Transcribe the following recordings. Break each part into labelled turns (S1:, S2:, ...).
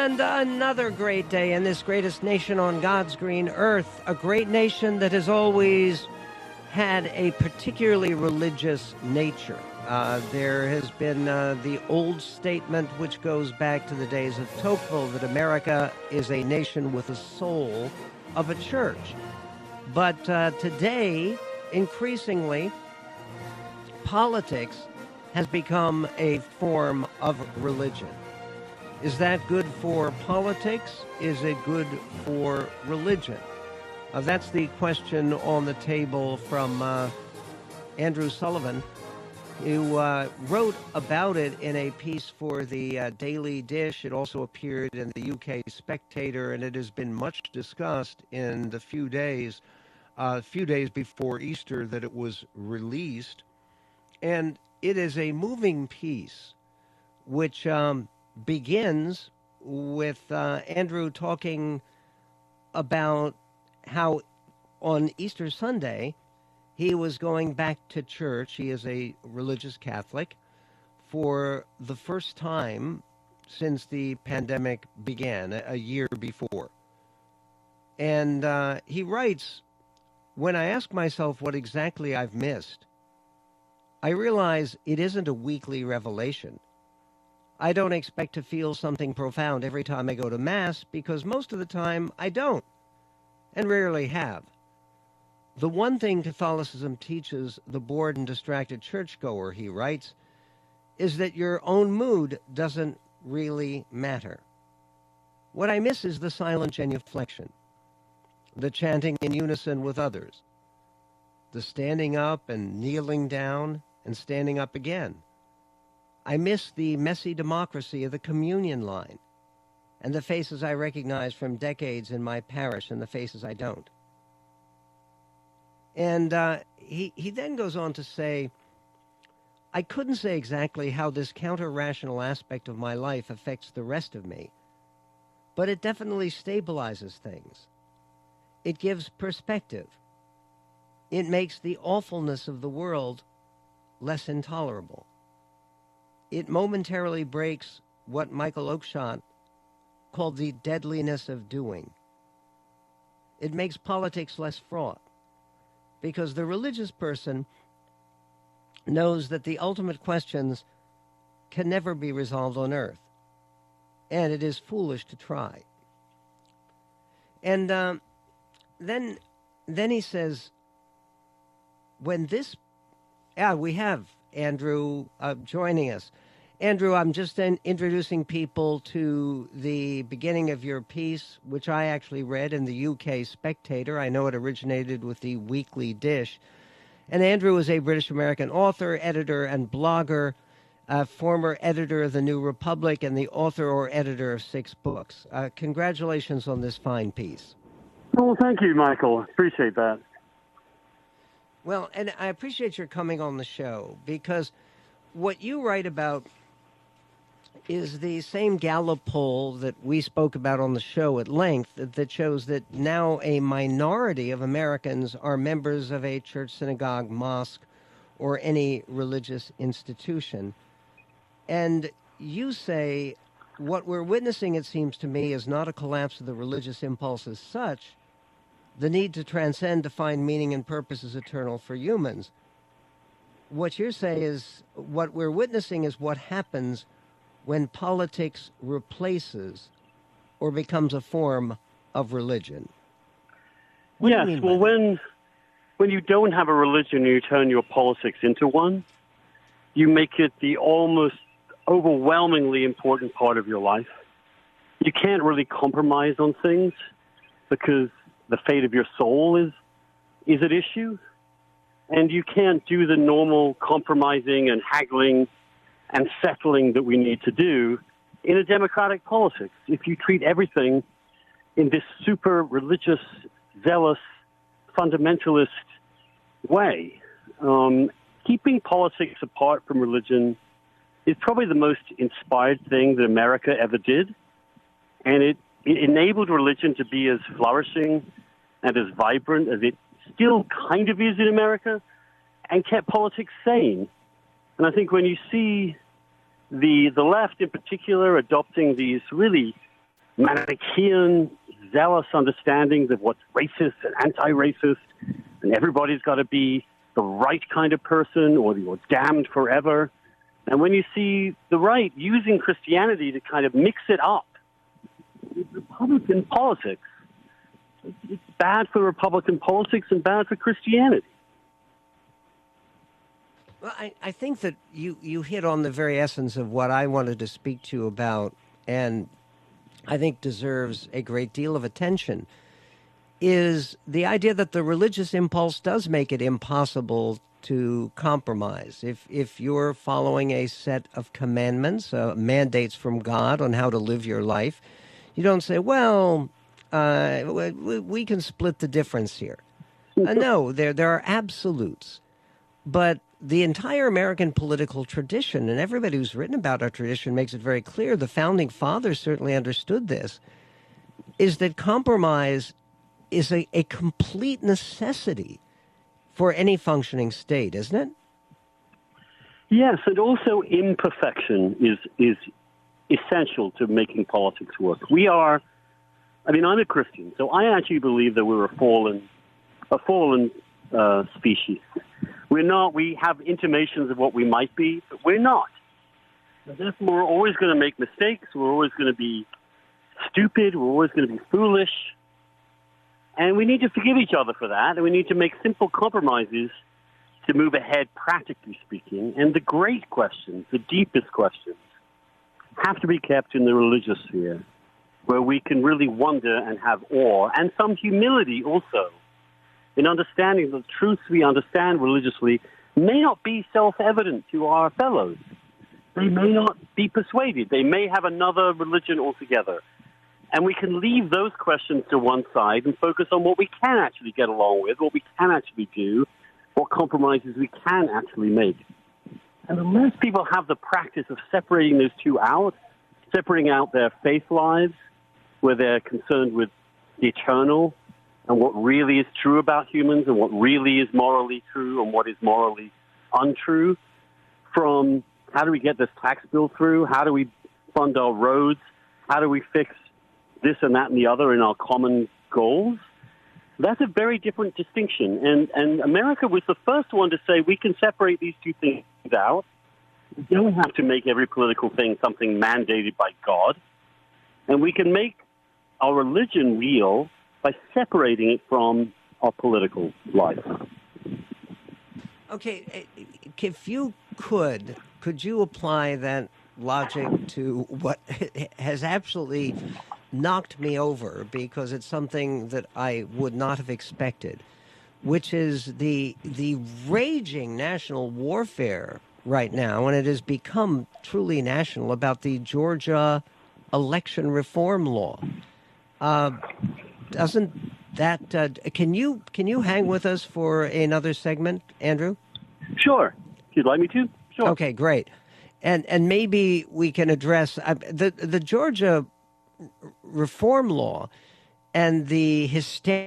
S1: And another great day in this greatest nation on God's green earth, a great nation that has always had a particularly religious nature. There has been the old statement, which goes back to the days of Tocqueville, that America is a nation with a soul of a church. But today, increasingly, politics has become a form of religion. Is that good for politics? Is it good for religion? That's the question on the table from Andrew Sullivan, who wrote about it in a piece for the Daily Dish. It also appeared in the UK Spectator, and it has been much discussed in the few days before Easter that it was released. And it is a moving piece, which begins with Andrew talking about how on Easter Sunday he was going back to church. He is a religious Catholic for the first time since the pandemic began a year before. And he writes, "When I ask myself what exactly I've missed, I realize it isn't a weekly revelation. I don't expect to feel something profound every time I go to Mass because most of the time I don't, and rarely have. The one thing Catholicism teaches the bored and distracted churchgoer," he writes, "is that your own mood doesn't really matter. What I miss is the silent genuflection, the chanting in unison with others, the standing up and kneeling down and standing up again. I miss the messy democracy of the communion line and the faces I recognize from decades in my parish and the faces I don't." And he then goes on to say, "I couldn't say exactly how this counter-rational aspect of my life affects the rest of me, but it definitely stabilizes things. It gives perspective. It makes the awfulness of the world less intolerable. It momentarily breaks what Michael Oakeshott called the deadliness of doing. It makes politics less fraught, because the religious person knows that the ultimate questions can never be resolved on earth, and it is foolish to try." And then he says, when this... we have Andrew joining us. Andrew, I'm just introducing people to the beginning of your piece, which I actually read in the UK Spectator. I know it originated with the Weekly Dish. And Andrew is a British-American author, editor, and blogger, former editor of The New Republic, and the author or editor of 6 books. Congratulations on this fine piece.
S2: Well, thank you, Michael. Appreciate that.
S1: Well, and I appreciate your coming on the show, because what you write about is the same Gallup poll that we spoke about on the show at length that shows that now a minority of Americans are members of a church, synagogue, mosque, or any religious institution. And you say, what we're witnessing, it seems to me, is not a collapse of the religious impulse as such. The need to transcend, to find meaning and purpose is eternal for humans. What you're saying is, what we're witnessing is what happens when politics replaces or becomes a form of religion.
S2: Yes, well, when you don't have a religion and you turn your politics into one, you make it the almost overwhelmingly important part of your life. You can't really compromise on things because the fate of your soul is at issue. And you can't do the normal compromising and haggling and settling that we need to do in a democratic politics. If you treat everything in this super religious, zealous, fundamentalist way, keeping politics apart from religion is probably the most inspired thing that America ever did. And it enabled religion to be as flourishing and as vibrant as it still kind of is in America, and kept politics sane. And I think when you see the left in particular adopting these really Manichaean, zealous understandings of what's racist and anti-racist, and everybody's got to be the right kind of person or you're damned forever. And when you see the right using Christianity to kind of mix it up with Republican politics, it's bad for Republican politics and bad for Christianity.
S1: Well, I think that you hit on the very essence of what I wanted to speak to you about, and I think deserves a great deal of attention, is the idea that the religious impulse does make it impossible to compromise. If you're following a set of commandments, mandates from God on how to live your life, you don't say, well, we can split the difference here. No, there are absolutes. But the entire American political tradition, and everybody who's written about our tradition makes it very clear, the Founding Fathers certainly understood this, is that compromise is a complete necessity for any functioning state, isn't it?
S2: Yes, and also imperfection is essential to making politics work. I'm a Christian, so I actually believe that we're a fallen species. We're not. We have intimations of what we might be, but we're not. And therefore, we're always going to make mistakes. We're always going to be stupid. We're always going to be foolish. And we need to forgive each other for that, and we need to make simple compromises to move ahead, practically speaking. And the great questions, the deepest questions, have to be kept in the religious sphere, where we can really wonder and have awe, and some humility also, in understanding the truths we understand religiously may not be self-evident to our fellows. They may not be persuaded. They may have another religion altogether. And we can leave those questions to one side and focus on what we can actually get along with, what we can actually do, what compromises we can actually make. And unless people have the practice of separating those two out, separating out their faith lives, where they're concerned with the eternal, and what really is true about humans and what really is morally true and what is morally untrue, from how do we get this tax bill through, how do we fund our roads, how do we fix this and that and the other in our common goals, that's a very different distinction. And America was the first one to say we can separate these two things out. We don't have to make every political thing something mandated by God. And we can make our religion real by separating it from our political life.
S1: Okay, if you could you apply that logic to what has absolutely knocked me over, because it's something that I would not have expected, which is the raging national warfare right now, and it has become truly national, about the Georgia election reform law. Doesn't that can you hang with us for another segment, Andrew?
S2: Sure. If you'd like me to. Sure.
S1: Okay, great. And maybe we can address the Georgia reform law and the hysteria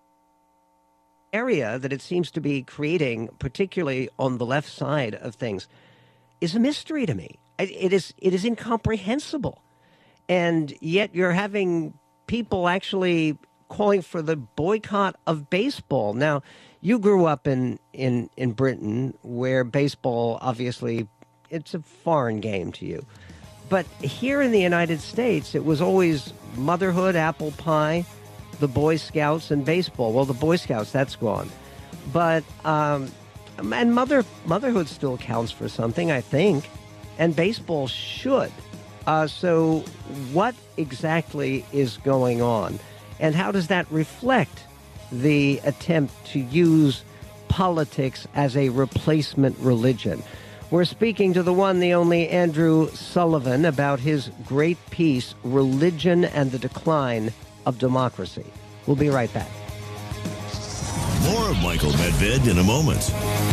S1: that it seems to be creating, particularly on the left side of things, is a mystery to me. It is incomprehensible. And yet you're having people actually calling for the boycott of baseball. Now, you grew up in Britain, where baseball, obviously, it's a foreign game to you. But here in the United States, it was always motherhood, apple pie, the Boy Scouts, and baseball. Well, the Boy Scouts, that's gone. But, and motherhood still counts for something, I think, and baseball should. So what exactly is going on? And how does that reflect the attempt to use politics as a replacement religion? We're speaking to the one, the only Andrew Sullivan about his great piece, Religion and the Decline of Democracy. We'll be right back.
S3: More of Michael Medved in a moment.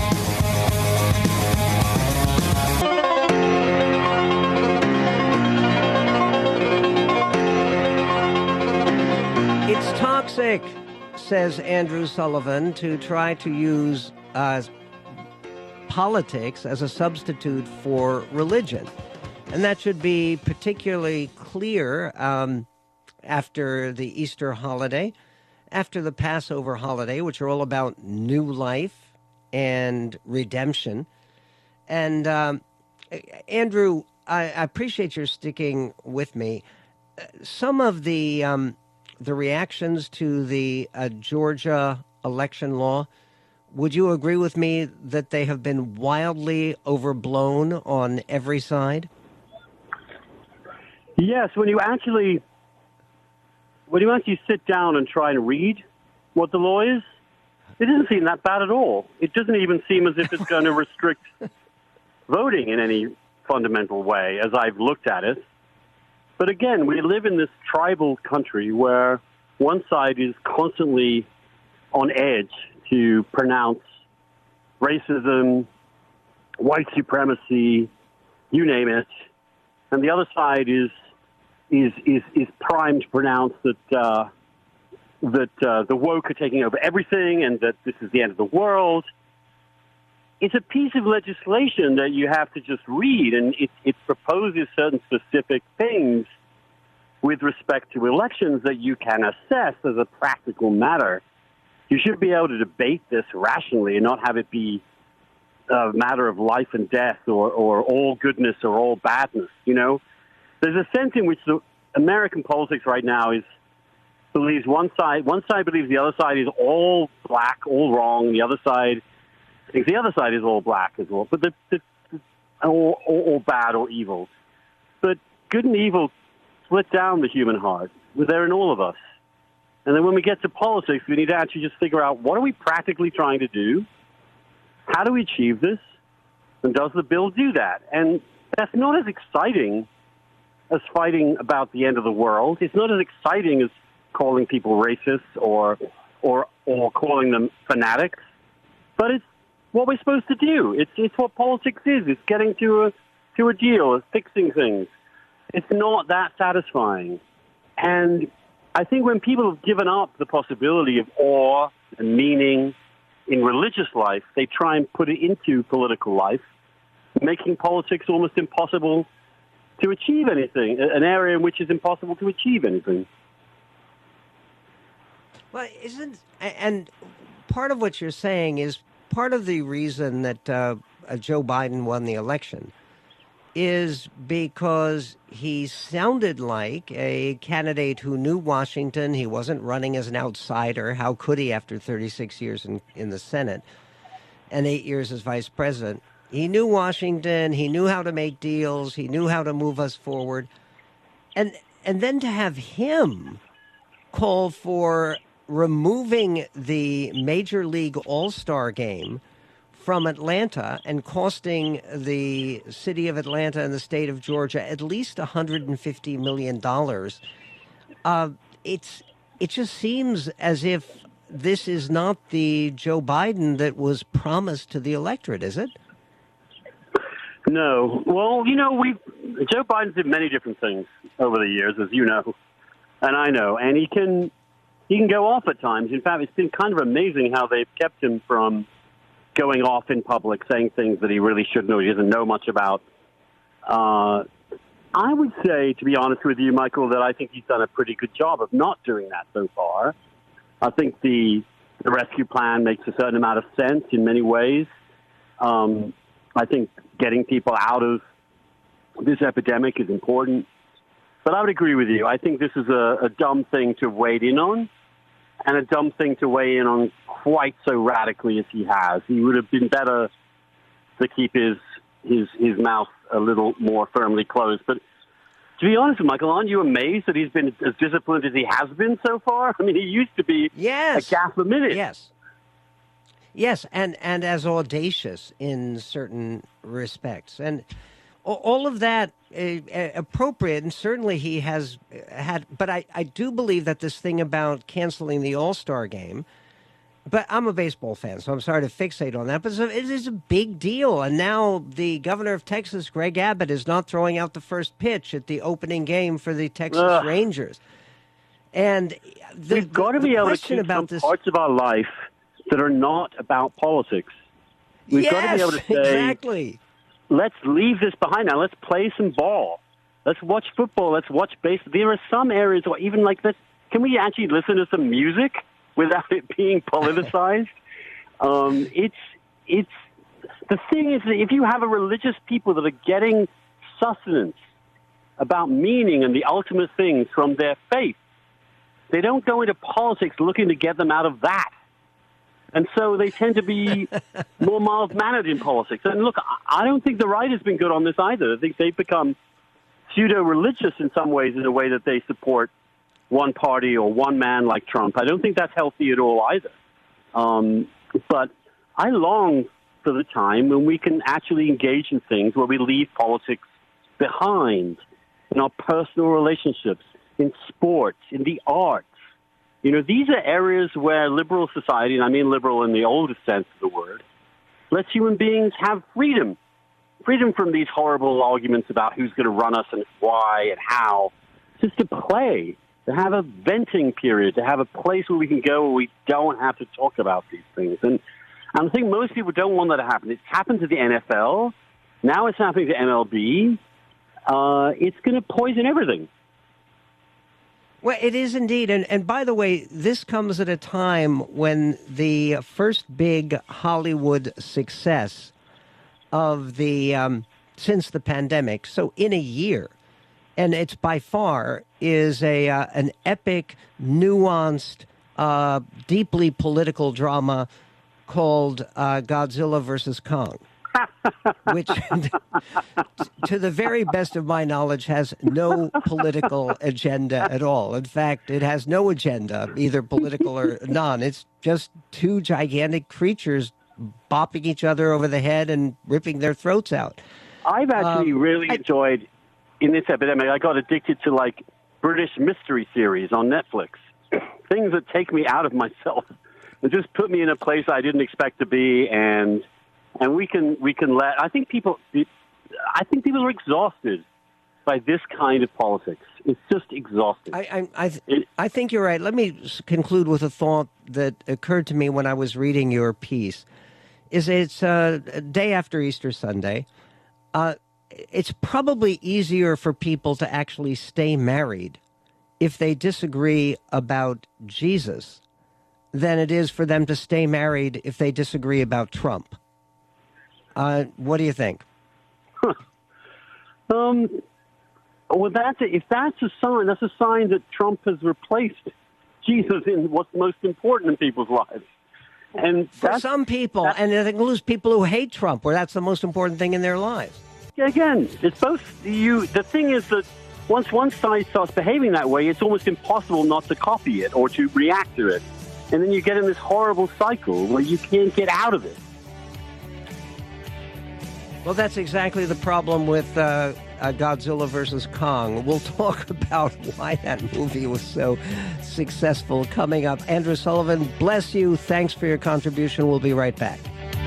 S1: It's toxic, says Andrew Sullivan, to try to use politics as a substitute for religion. And that should be particularly clear after the Easter holiday, after the Passover holiday, which are all about new life and redemption. And Andrew, I appreciate your sticking with me. Some of the reactions to the Georgia election law, would you agree with me that they have been wildly overblown on every side?
S2: Yes, when you actually sit down and try and read what the law is, it doesn't seem that bad at all. It doesn't even seem as if it's going to restrict voting in any fundamental way, as I've looked at it. But again, we live in this tribal country where one side is constantly on edge to pronounce racism, white supremacy, you name it, and the other side is primed to pronounce that the woke are taking over everything and that this is the end of the world. It's a piece of legislation that you have to just read, and it proposes certain specific things with respect to elections that you can assess as a practical matter. You should be able to debate this rationally and not have it be a matter of life and death or all goodness or all badness, you know? There's a sense in which the American politics right now believes one side believes the other side is all black, all wrong. The other side thinks the other side is all black as well, but all bad or evil. But good and evil split down the human heart. They're in all of us. And then when we get to politics, we need to actually just figure out, what are we practically trying to do? How do we achieve this? And does the bill do that? And that's not as exciting as fighting about the end of the world. It's not as exciting as calling people racist or calling them fanatics. But it's what we're supposed to do. It's what politics is. It's getting to a deal. It's fixing things. It's not that satisfying. And I think when people have given up the possibility of awe and meaning in religious life, they try and put it into political life, making politics almost impossible to achieve anything, an area in which it's impossible to achieve anything.
S1: Well, and part of what you're saying is part of the reason that Joe Biden won the election is because he sounded like a candidate who knew Washington. He wasn't running as an outsider. How could he after 36 years in the Senate and 8 years as vice president? He knew Washington. He knew how to make deals. He knew how to move us forward. And then to have him call for removing the Major League All-Star game from Atlanta and costing the city of Atlanta and the state of Georgia at least $150 million. It just seems as if this is not the Joe Biden that was promised to the electorate, is it?
S2: No. Well, you know, Joe Biden's did many different things over the years, as you know, and I know, and he can go off at times. In fact, it's been kind of amazing how they've kept him from going off in public, saying things that he really shouldn't know, he doesn't know much about. I would say, to be honest with you, Michael, that I think he's done a pretty good job of not doing that so far. I think the rescue plan makes a certain amount of sense in many ways. I think getting people out of this epidemic is important. But I would agree with you. I think this is a dumb thing to wade in on, and a dumb thing to weigh in on quite so radically as he has. He would have been better to keep his mouth a little more firmly closed. But to be honest with Michael, aren't you amazed that he's been as disciplined as he has been so far? I mean, he used to be a gasp a minute.
S1: Yes, and as audacious in certain respects. And all of that appropriate, and certainly he has had. But I do believe that this thing about canceling the All-Star game, but I'm a baseball fan, so I'm sorry to fixate on that, but it is a big deal. And now the governor of Texas, Greg Abbott, is not throwing out the first pitch at the opening game for the Texas Rangers. And
S2: we've got to be able to keep some parts of our life that are not about politics. We've got to be able to say,
S1: exactly.
S2: Let's leave this behind now. Let's play some ball. Let's watch football. Let's watch baseball. There are some areas, or even like this, can we actually listen to some music without it being politicized? It's the thing is that if you have a religious people that are getting sustenance about meaning and the ultimate things from their faith, they don't go into politics looking to get them out of that. And so they tend to be more mild-mannered in politics. And look, I don't think the right has been good on this either. I think they've become pseudo-religious in some ways in the way that they support one party or one man like Trump. I don't think that's healthy at all either. But I long for the time when we can actually engage in things where we leave politics behind in our personal relationships, in sports, in the arts. You know, these are areas where liberal society, and I mean liberal in the oldest sense of the word, lets human beings have freedom. Freedom from these horrible arguments about who's going to run us and why and how. Just to play, to have a venting period, to have a place where we can go where we don't have to talk about these things. And I think most people don't want that to happen. It's happened to the NFL. Now it's happening to MLB. It's going to poison everything.
S1: Well, it is indeed. And by the way, this comes at a time when the first big Hollywood success of the since the pandemic, so in a year, and it's by far, is an epic, nuanced, deeply political drama called Godzilla vs. Kong, which, to the very best of my knowledge, has no political agenda at all. In fact, it has no agenda, either political or none. It's just two gigantic creatures bopping each other over the head and ripping their throats out.
S2: I've actually really enjoyed, in this epidemic, I got addicted to, like, British mystery series on Netflix. Things that take me out of myself and just put me in a place I didn't expect to be, and we can let. I think people are exhausted by this kind of politics. It's just exhausting.
S1: I think you're right. Let me conclude with a thought that occurred to me when I was reading your piece. It's a day after Easter Sunday. It's probably easier for people to actually stay married if they disagree about Jesus than it is for them to stay married if they disagree about Trump. What do you think?
S2: Well, if that's a sign that Trump has replaced Jesus in what's most important in people's lives. And
S1: for some people, and it includes people who hate Trump, where that's the most important thing in their lives.
S2: Again, it's both. The thing is that once one side starts behaving that way, it's almost impossible not to copy it or to react to it. And then you get in this horrible cycle where you can't get out of it.
S1: Well, that's exactly the problem with Godzilla vs. Kong. We'll talk about why that movie was so successful coming up. Andrew Sullivan, bless you. Thanks for your contribution. We'll be right back.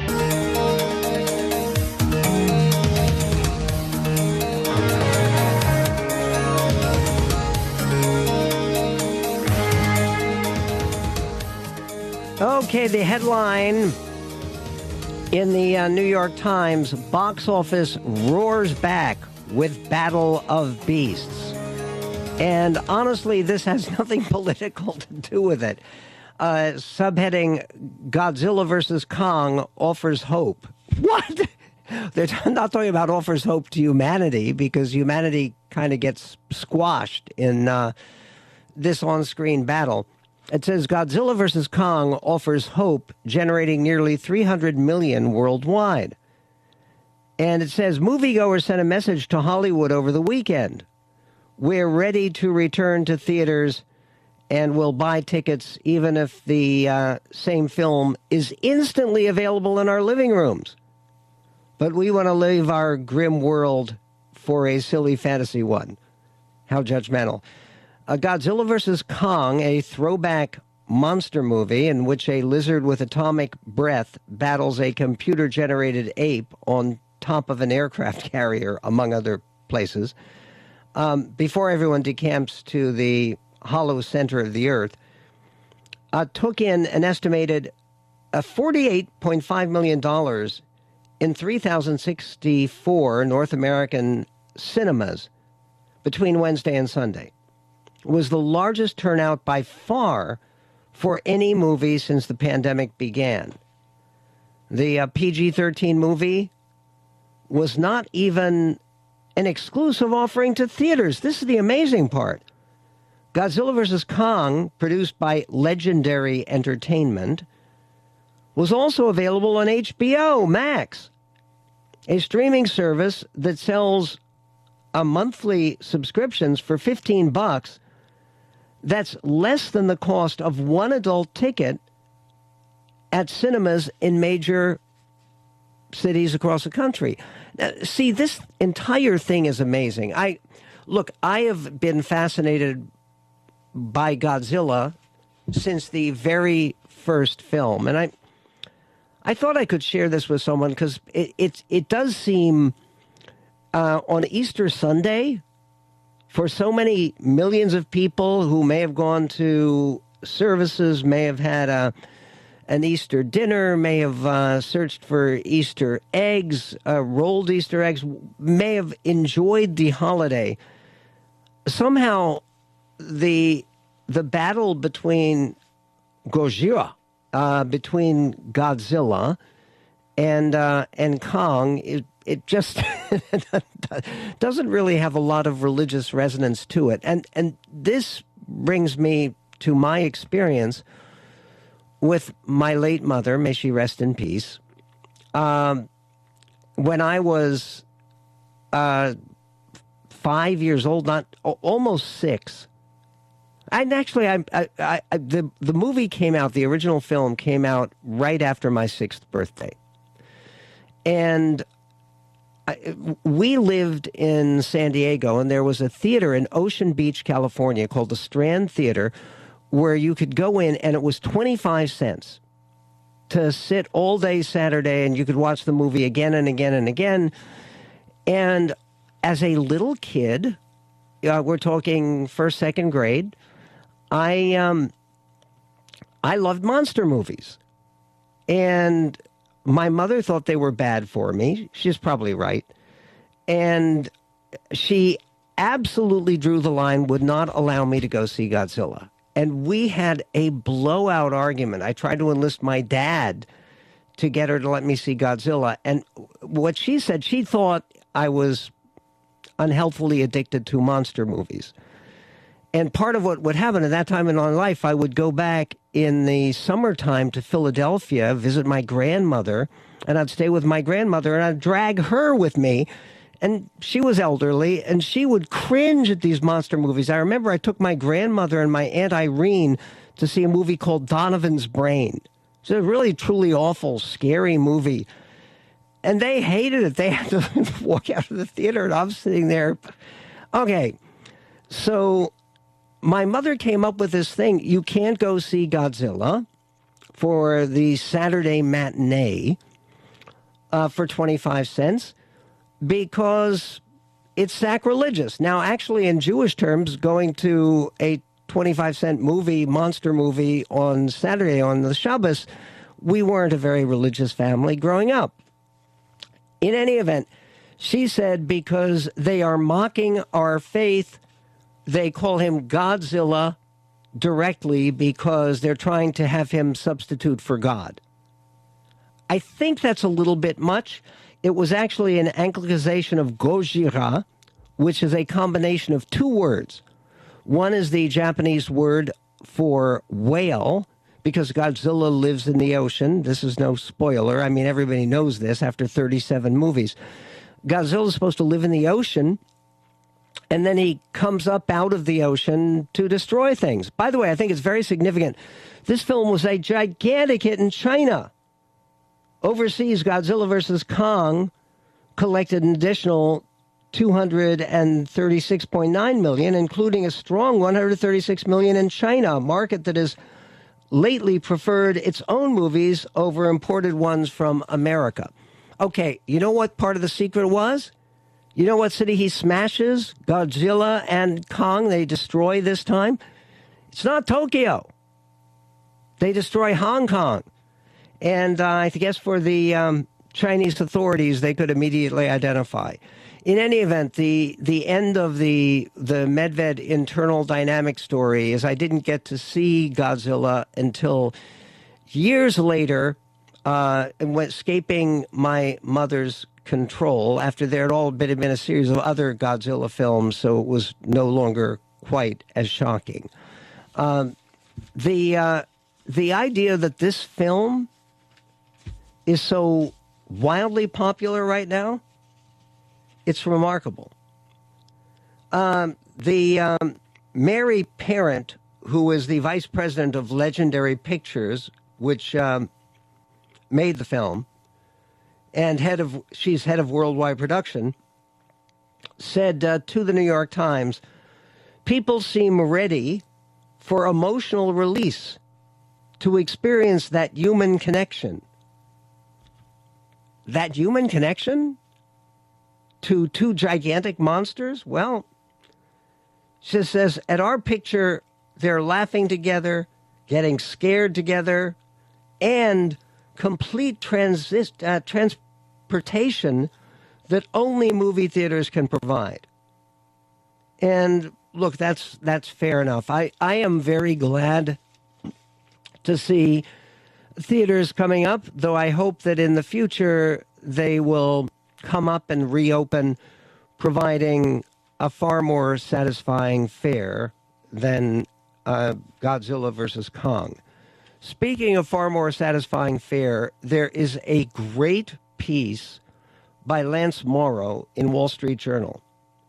S1: Okay, the headline in the New York Times: box office roars back with Battle of Beasts. And honestly, this has nothing political to do with it. Subheading: Godzilla vs. Kong offers hope. What? They're not talking about offers hope to humanity, because humanity kind of gets squashed in this on-screen battle. It says Godzilla vs. Kong offers hope, generating nearly $300 million worldwide. And it says moviegoers sent a message to Hollywood over the weekend. We're ready to return to theaters and will buy tickets even if the same film is instantly available in our living rooms. But we want to leave our grim world for a silly fantasy one. How judgmental. Godzilla vs. Kong, a throwback monster movie in which a lizard with atomic breath battles a computer-generated ape on top of an aircraft carrier, among other places, before everyone decamps to the hollow center of the earth, took in an estimated $48.5 million in 3,064 North American cinemas, between Wednesday and Sunday. It was the largest turnout by far for any movie since the pandemic began. The PG-13 movie was not even an exclusive offering to theaters. This is the amazing part. Godzilla vs. Kong, produced by Legendary Entertainment, was also available on HBO Max, a streaming service that sells monthly subscriptions for $15. That's less than the cost of one adult ticket at cinemas in major cities across the country. Now, see, this entire thing is amazing. I have been fascinated by Godzilla since the very first film, and I thought I could share this with someone because it does seem on Easter Sunday, for so many millions of people who may have gone to services, may have had an Easter dinner, may have searched for Easter eggs, rolled Easter eggs, may have enjoyed the holiday. Somehow, the battle between Gojira, between Godzilla and Kong, it just doesn't really have a lot of religious resonance to it. And this brings me to my experience with my late mother, may she rest in peace. When I was 5 years old, almost 6. The movie came out, the original film came out right after my 6th birthday. And we lived in San Diego, and there was a theater in Ocean Beach, California, called the Strand Theater, where you could go in, and it was 25 cents to sit all day Saturday, and you could watch the movie again and again and again. And as a little kid, we're talking first, second grade, I loved monster movies. And my mother thought they were bad for me. She's probably right. And she absolutely drew the line, would not allow me to go see Godzilla. And we had a blowout argument. I tried to enlist my dad to get her to let me see Godzilla. And what she said, she thought I was unhealthily addicted to monster movies. And part of what would happen at that time in my life, I would go back in the summertime to Philadelphia, visit my grandmother, and I'd stay with my grandmother, and I'd drag her with me. And she was elderly, and she would cringe at these monster movies. I remember I took my grandmother and my Aunt Irene to see a movie called Donovan's Brain. It's a really, truly awful, scary movie. And they hated it. They had to walk out of the theater, and I'm sitting there. Okay, so my mother came up with this thing. You can't go see Godzilla for the Saturday matinee for 25 cents because it's sacrilegious. Now, actually, in Jewish terms, going to a 25-cent movie, monster movie on Saturday on the Shabbos, we weren't a very religious family growing up. In any event, she said because they are mocking our faith, they call him Godzilla directly because they're trying to have him substitute for God. I think that's a little bit much. It was actually an Anglicization of Gojira, which is a combination of two words. One is the Japanese word for whale, because Godzilla lives in the ocean. This is no spoiler. I mean, everybody knows this after 37 movies. Godzilla is supposed to live in the ocean, and then he comes up out of the ocean to destroy things. By the way, I think it's very significant. This film was a gigantic hit in China. Overseas, Godzilla vs. Kong collected an additional $236.9 million, including a strong $136 million in China, a market that has lately preferred its own movies over imported ones from America. Okay, you know what part of the secret was? You know what city he smashes? Godzilla and Kong, they destroy this time? It's not Tokyo. They destroy Hong Kong. And I guess for the Chinese authorities, they could immediately identify. In any event, the end of the Medved internal dynamic story is I didn't get to see Godzilla until years later, escaping my mother's control after there had all been a series of other Godzilla films, so it was no longer quite as shocking. The idea that this film is so wildly popular right now, it's remarkable. Mary Parent, who is the vice president of Legendary Pictures, which made the film, and she's head of worldwide production, said to the New York Times, "People seem ready for emotional release, to experience that human connection." That human connection to two gigantic monsters? Well, she says, at our picture, they're laughing together, getting scared together, and complete transportation that only movie theaters can provide. And look, that's fair enough. I am very glad to see theaters coming up, though I hope that in the future they will come up and reopen, providing a far more satisfying fare than Godzilla versus Kong. Speaking of far more satisfying fare, there is a great piece by Lance Morrow in Wall Street Journal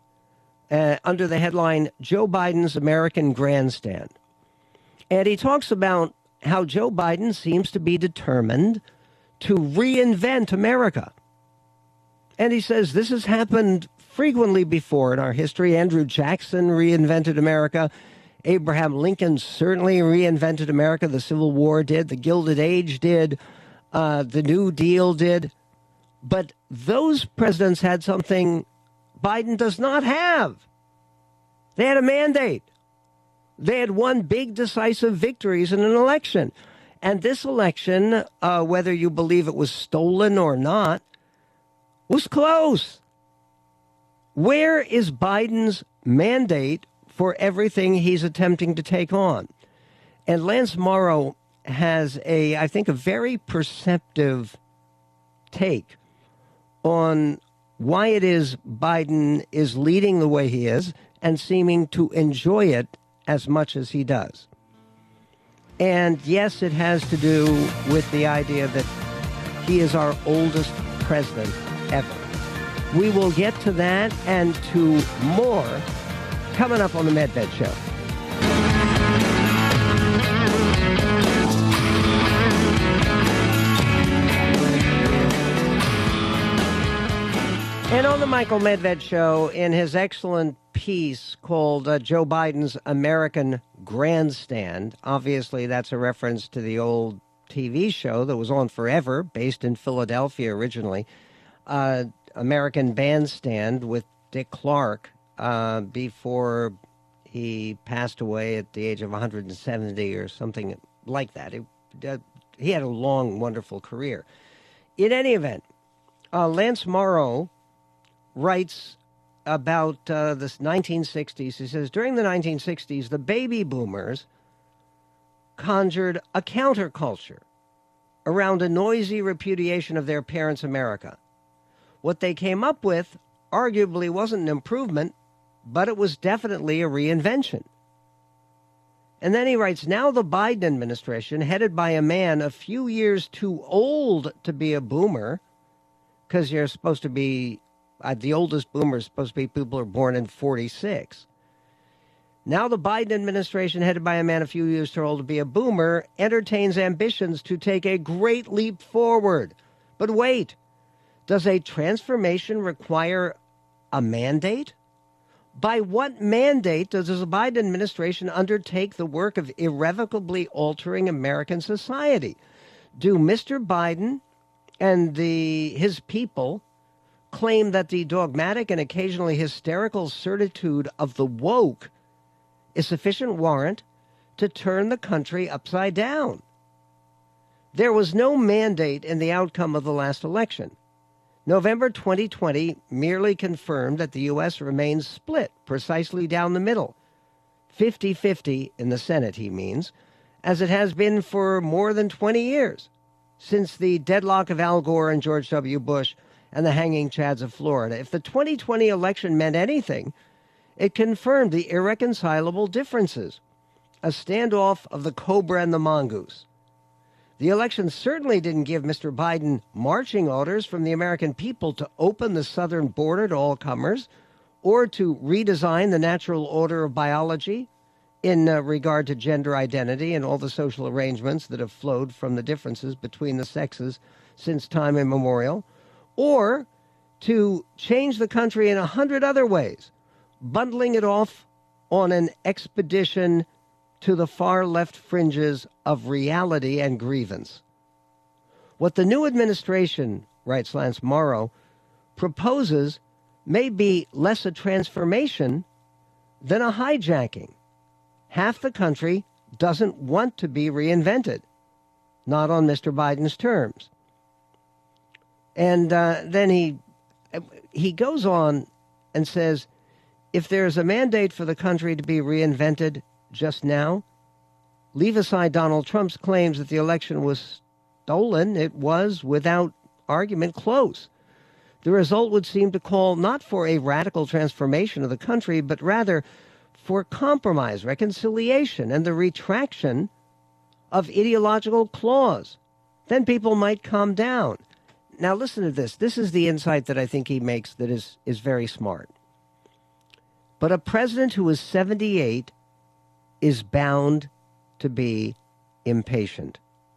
S1: under the headline, Joe Biden's American Grandstand. And he talks about how Joe Biden seems to be determined to reinvent America. And he says this has happened frequently before in our history. Andrew Jackson reinvented America. Abraham Lincoln certainly reinvented America. The Civil War did. The Gilded Age did. The New Deal did. But those presidents had something Biden does not have. They had a mandate. They had won big, decisive victories in an election. And this election, whether you believe it was stolen or not, was close. Where is Biden's mandate for everything he's attempting to take on? And Lance Morrow has I think, a very perceptive take on why it is Biden is leading the way he is and seeming to enjoy it as much as he does. And yes, it has to do with the idea that he is our oldest president ever. We will get to that and to more coming up on the Medved Show. And on the Michael Medved Show, in his excellent piece called Joe Biden's American Grandstand, obviously that's a reference to the old TV show that was on forever, based in Philadelphia originally, American Bandstand with Dick Clark, before he passed away at the age of 170 or something like that. He had a long, wonderful career. In any event, Lance Morrow writes about the 1960s. He says, during the 1960s, the baby boomers conjured a counterculture around a noisy repudiation of their parents' America. What they came up with arguably wasn't an improvement, but it was definitely a reinvention. And then he writes, now the Biden administration, headed by a man a few years too old to be a boomer, because you're supposed to be the oldest boomer is supposed to be people who are born in 46. Now the Biden administration, headed by a man a few years too old to be a boomer, entertains ambitions to take a great leap forward. But wait, does a transformation require a mandate? By what mandate does the Biden administration undertake the work of irrevocably altering American society? Do Mr. Biden and his people claim that the dogmatic and occasionally hysterical certitude of the woke is sufficient warrant to turn the country upside down? There was no mandate in the outcome of the last election. November 2020 merely confirmed that the U.S. remains split precisely down the middle, 50-50 in the Senate, he means, as it has been for more than 20 years, since the deadlock of Al Gore and George W. Bush and the hanging chads of Florida. If the 2020 election meant anything, it confirmed the irreconcilable differences, a standoff of the cobra and the mongoose. The election certainly didn't give Mr. Biden marching orders from the American people to open the southern border to all comers or to redesign the natural order of biology in regard to gender identity and all the social arrangements that have flowed from the differences between the sexes since time immemorial, or to change the country in 100 other ways, bundling it off on an expedition to the far left fringes of reality and grievance. What the new administration, writes Lance Morrow, proposes may be less a transformation than a hijacking. Half the country doesn't want to be reinvented, not on Mr. Biden's terms. And then he goes on and says, if there's a mandate for the country to be reinvented just now, leave aside Donald Trump's claims that the election was stolen. It was, without argument, close. The result would seem to call not for a radical transformation of the country, but rather for compromise, reconciliation, and the retraction of ideological clause. Then people might calm down. Now listen to this. This is the insight that I think he makes that is very smart. But a president who is 78 is bound to be impatient.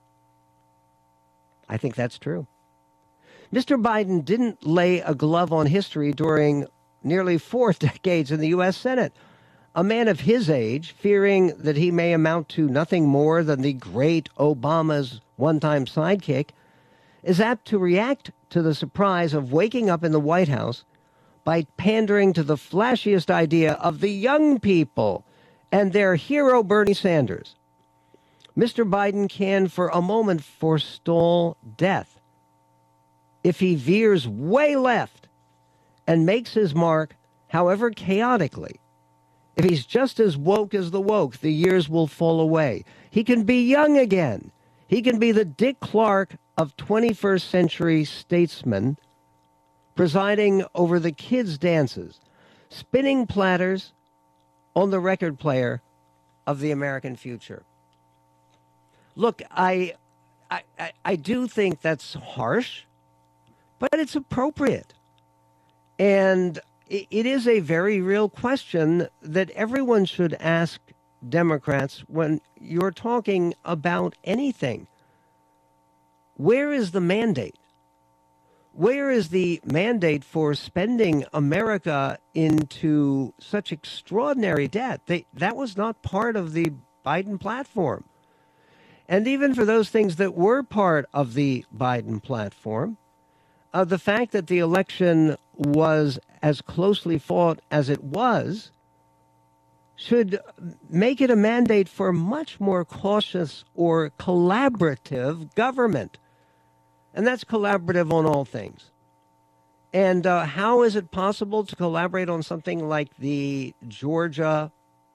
S1: I think that's true. Mr. Biden didn't lay a glove on history during nearly 4 decades in the U.S. Senate. A man of his age, fearing that he may amount to nothing more than the great Obama's one-time sidekick, is apt to react to the surprise of waking up in the White House by pandering to the flashiest idea of the young people and their hero Bernie Sanders. Mr. Biden can for a moment forestall death if he veers way left and makes his mark, however chaotically. If he's just as woke as the woke, the years will fall away. He can be young again. He can be the Dick Clark of 21st century statesmen, presiding over the kids' dances, spinning platters on the record player of the American future. Look, I do think that's harsh, but it's appropriate. And it is a very real question that everyone should ask Democrats when you're talking about anything. Where is the mandate? Where is the mandate for spending America into such extraordinary debt? That was not part of the Biden platform. And even for those things that were part of the Biden platform, the fact that the election was as closely fought as it was should make it a mandate for much more cautious or collaborative government. And that's collaborative on all things. And how is it possible to collaborate on something like the Georgia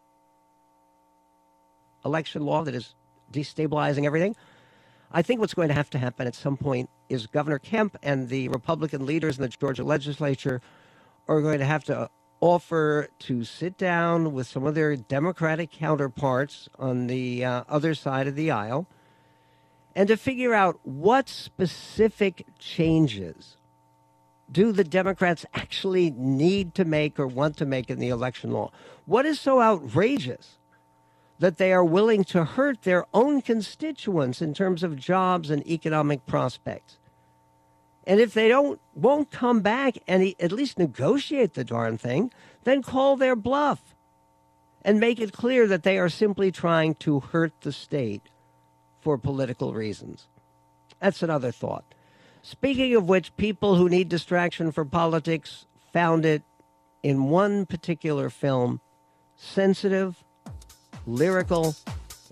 S1: election law that is destabilizing everything? I think what's going to happen at some point is Governor Kemp and the Republican leaders in the Georgia legislature are going to have to offer to sit down with some of their Democratic counterparts on the other side of the aisle and to figure out what specific changes do the Democrats actually need to make or want to make in the election law. What is so outrageous that they are willing to hurt their own constituents in terms of jobs and economic prospects? And if they won't come back and at least negotiate the darn thing, then call their bluff and make it clear that they are simply trying to hurt the state for political reasons. That's another thought. Speaking of which, people who need distraction for politics found it in one particular film: sensitive, lyrical,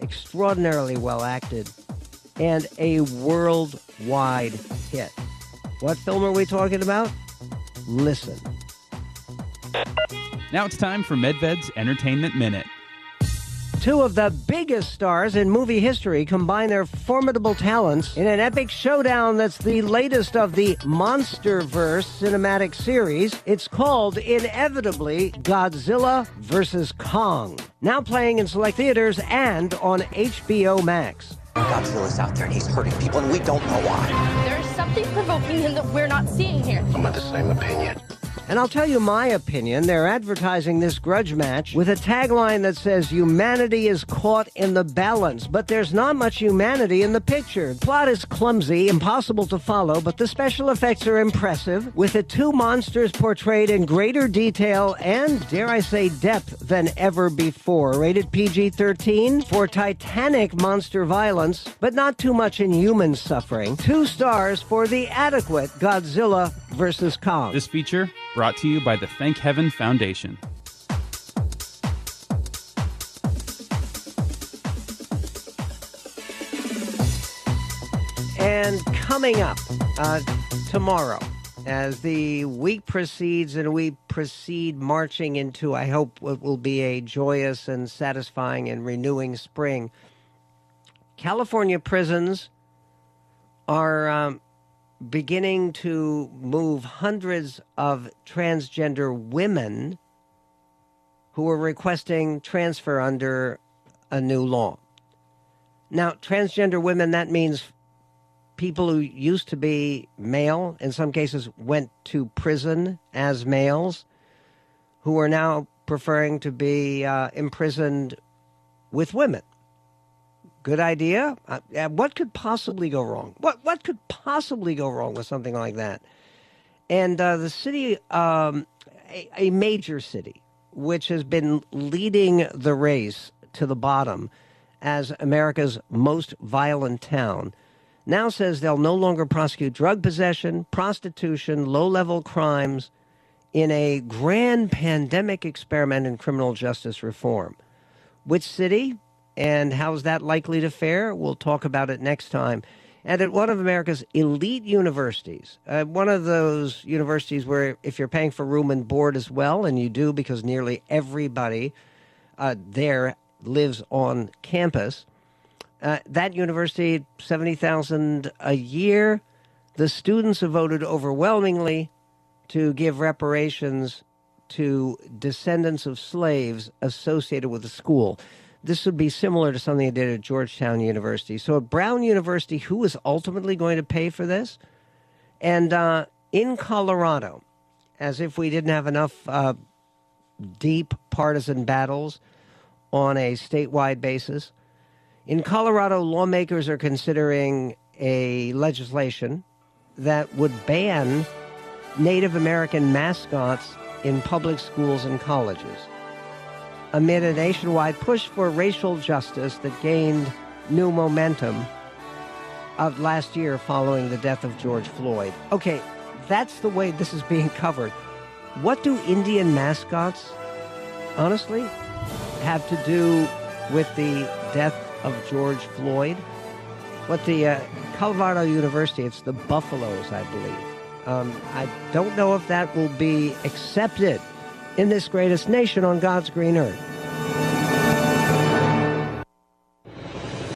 S1: extraordinarily well acted, and a worldwide hit. What film are we talking about? Listen.
S4: Now it's time for Medved's Entertainment Minute.
S1: Two of the biggest stars in movie history combine their formidable talents in an epic showdown that's the latest of the MonsterVerse cinematic series. It's called, inevitably, Godzilla vs. Kong. Now playing in select theaters and on HBO Max.
S5: Godzilla's out there and he's hurting people and we don't know why.
S6: There's something provoking him that we're not seeing here.
S7: I'm of the same opinion.
S1: And I'll tell you my opinion. They're advertising this grudge match with a tagline that says, humanity is caught in the balance. But there's not much humanity in the picture. The plot is clumsy, impossible to follow, but the special effects are impressive, with the two monsters portrayed in greater detail and, dare I say, depth than ever before. Rated PG-13 for titanic monster violence, but not too much in human suffering. 2 stars for the adequate Godzilla vs. Kong.
S4: This feature brought to you by the Thank Heaven Foundation.
S1: And coming up tomorrow, as the week proceeds and we proceed marching into, I hope, what will be a joyous and satisfying and renewing spring, California prisons are beginning to move hundreds of transgender women who are requesting transfer under a new law. Now, transgender women, that means people who used to be male, in some cases went to prison as males, who are now preferring to be imprisoned with women. Good idea. What could possibly go wrong? What could possibly go wrong with something like that? And the city, a major city, which has been leading the race to the bottom as America's most violent town, now says they'll no longer prosecute drug possession, prostitution, low-level crimes in a grand pandemic experiment in criminal justice reform. Which city? And how's that likely to fare? We'll talk about it next time. And at one of America's elite universities, one of those universities where if you're paying for room and board as well, and you do because nearly everybody there lives on campus, that university, $70,000 a year, the students have voted overwhelmingly to give reparations to descendants of slaves associated with the school. This would be similar to something they did at Georgetown University. So at Brown University, who is ultimately going to pay for this? And in Colorado, as if we didn't have enough deep partisan battles on a statewide basis, in Colorado, lawmakers are considering a legislation that would ban Native American mascots in public schools and colleges, amid a nationwide push for racial justice that gained new momentum of last year following the death of George Floyd. Okay, that's the way this is being covered. What do Indian mascots, honestly, have to do with the death of George Floyd? What the Colorado University, it's the Buffaloes, I believe. I don't know if that will be accepted in this greatest nation on God's green earth.